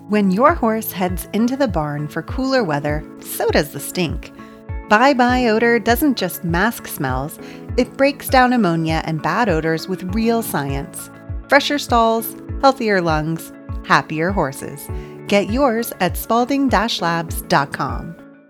When your horse heads into the barn for cooler weather, so does the stink. Bye Bye Odor doesn't just mask smells, it breaks down ammonia and bad odors with real science. Fresher stalls, healthier lungs, happier horses. Get yours at spalding-labs.com.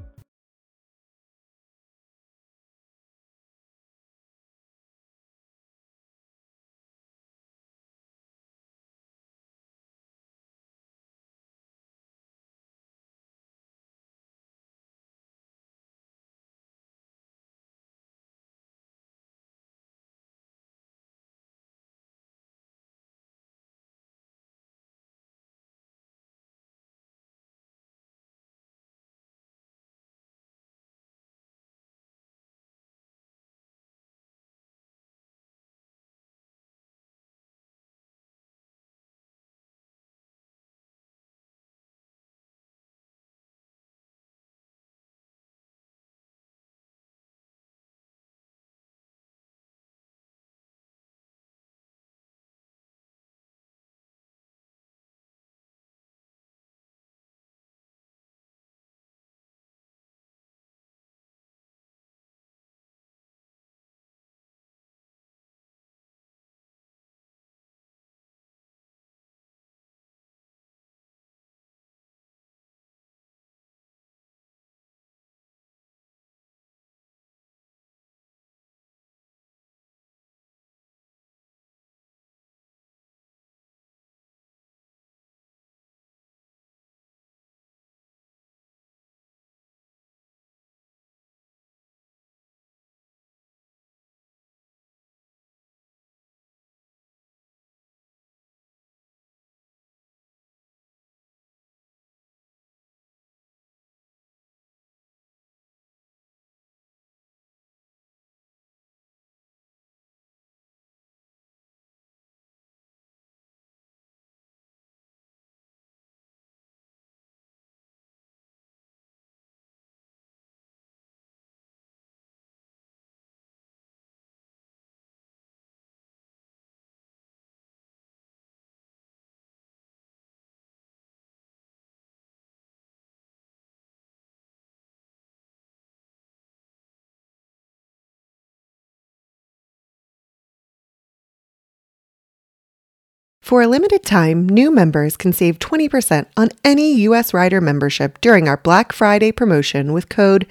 For a limited time, new members can save 20% on any US Rider membership during our Black Friday promotion with code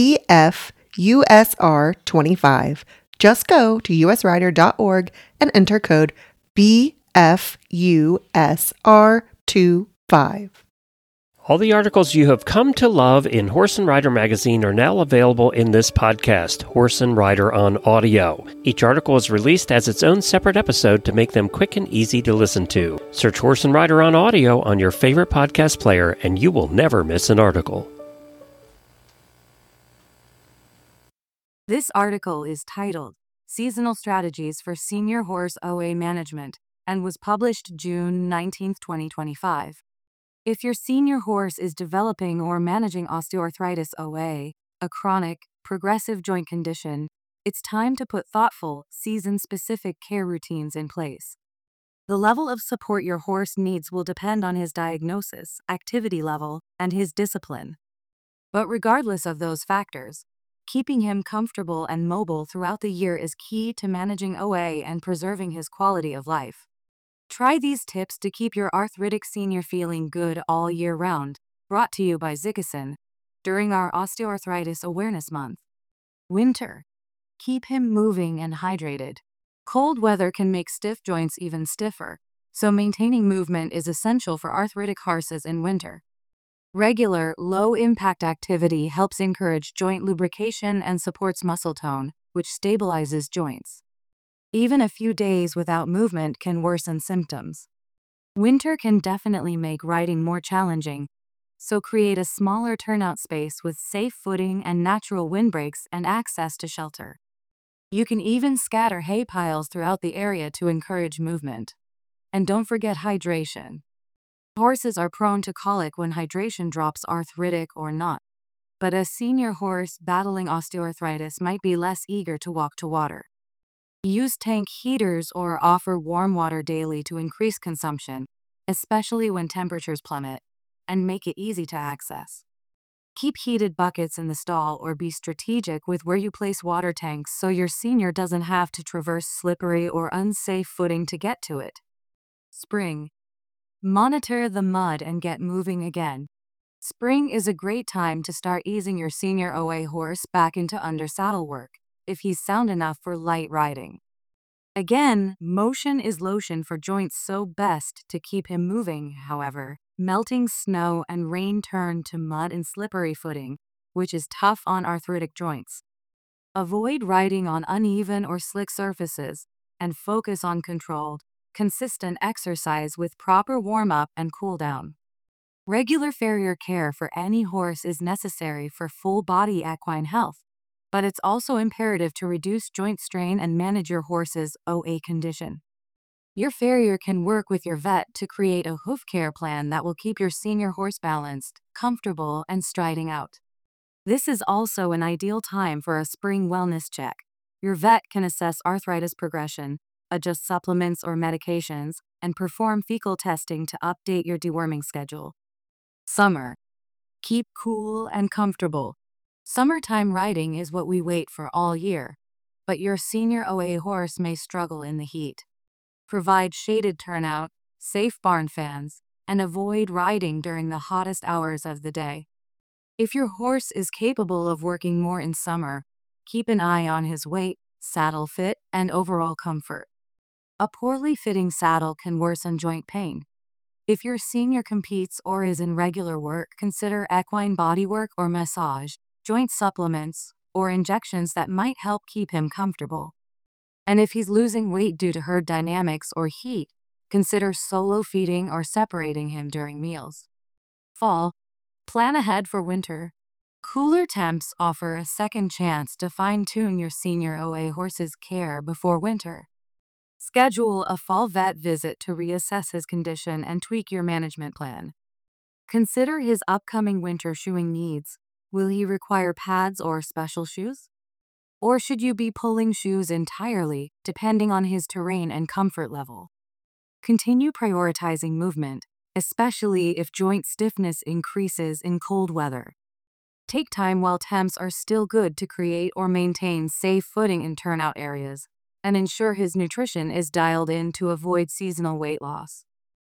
BFUSR25. Just go to usrider.org and enter code BFUSR25. All the articles you have come to love in Horse and Rider magazine are now available in this podcast, Horse and Rider on Audio. Each article is released as its own separate episode to make them quick and easy to listen to. Search Horse and Rider on Audio on your favorite podcast player, and you will never miss an article. This article is titled Seasonal Strategies for Senior Horse OA Management and was published June 19, 2025. If your senior horse is developing or managing osteoarthritis OA, a chronic, progressive joint condition, it's time to put thoughtful, season-specific care routines in place. The level of support your horse needs will depend on his diagnosis, activity level, and his discipline. But regardless of those factors, keeping him comfortable and mobile throughout the year is key to managing OA and preserving his quality of life. Try these tips to keep your arthritic senior feeling good all year round, brought to you by Zickason, during our Osteoarthritis Awareness Month. Winter. Keep him moving and hydrated. Cold weather can make stiff joints even stiffer, so maintaining movement is essential for arthritic horses in winter. Regular, low-impact activity helps encourage joint lubrication and supports muscle tone, which stabilizes joints. Even a few days without movement can worsen symptoms. Winter can definitely make riding more challenging, so create a smaller turnout space with safe footing and natural windbreaks and access to shelter. You can even scatter hay piles throughout the area to encourage movement. And don't forget hydration. Horses are prone to colic when hydration drops, arthritic or not. But a senior horse battling osteoarthritis might be less eager to walk to water. Use tank heaters or offer warm water daily to increase consumption, especially when temperatures plummet. and make it easy to access. Keep heated buckets in the stall or be strategic with where you place water tanks so your senior doesn't have to traverse slippery or unsafe footing to get to it. Spring. Monitor the mud and get moving again. Spring is a great time to start easing your senior OA horse back into under-saddle work, if he's sound enough for light riding. Again, motion is lotion for joints, so best to keep him moving. However, melting snow and rain turn to mud and slippery footing, which is tough on arthritic joints. Avoid riding on uneven or slick surfaces and focus on controlled, consistent exercise with proper warm-up and cool-down. Regular farrier care for any horse is necessary for full-body equine health, but it's also imperative to reduce joint strain and manage your horse's OA condition. Your farrier can work with your vet to create a hoof care plan that will keep your senior horse balanced, comfortable, and striding out. This is also an ideal time for a spring wellness check. Your vet can assess arthritis progression, adjust supplements or medications, and perform fecal testing to update your deworming schedule. Summer. Keep cool and comfortable. Summertime riding is what we wait for all year, but your senior OA horse may struggle in the heat. Provide shaded turnout, safe barn fans, and avoid riding during the hottest hours of the day. If your horse is capable of working more in summer, keep an eye on his weight, saddle fit, and overall comfort. A poorly fitting saddle can worsen joint pain. If your senior competes or is in regular work, consider equine bodywork or massage, joint supplements, or injections that might help keep him comfortable. And if he's losing weight due to herd dynamics or heat, consider solo feeding or separating him during meals. Fall. Plan ahead for winter. Cooler temps offer a second chance to fine-tune your senior OA horse's care before winter. Schedule a fall vet visit to reassess his condition and tweak your management plan. Consider his upcoming winter shoeing needs. Will he require pads or special shoes? Or should you be pulling shoes entirely, depending on his terrain and comfort level? Continue prioritizing movement, especially if joint stiffness increases in cold weather. Take time while temps are still good to create or maintain safe footing in turnout areas, and ensure his nutrition is dialed in to avoid seasonal weight loss.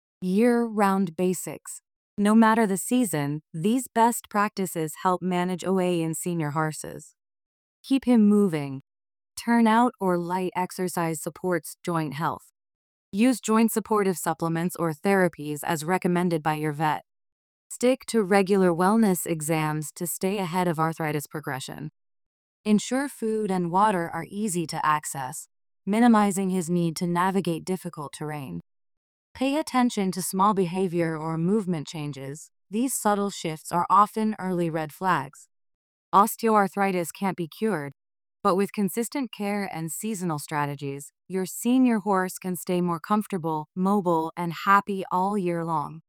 Year-round basics. No matter the season, these best practices help manage OA in senior horses. Keep him moving. Turnout or light exercise supports joint health. Use joint supportive supplements or therapies as recommended by your vet. Stick to regular wellness exams to stay ahead of arthritis progression. Ensure food and water are easy to access, minimizing his need to navigate difficult terrain. Pay attention to small behavior or movement changes. These subtle shifts are often early red flags. Osteoarthritis can't be cured, but with consistent care and seasonal strategies, your senior horse can stay more comfortable, mobile, and happy all year long.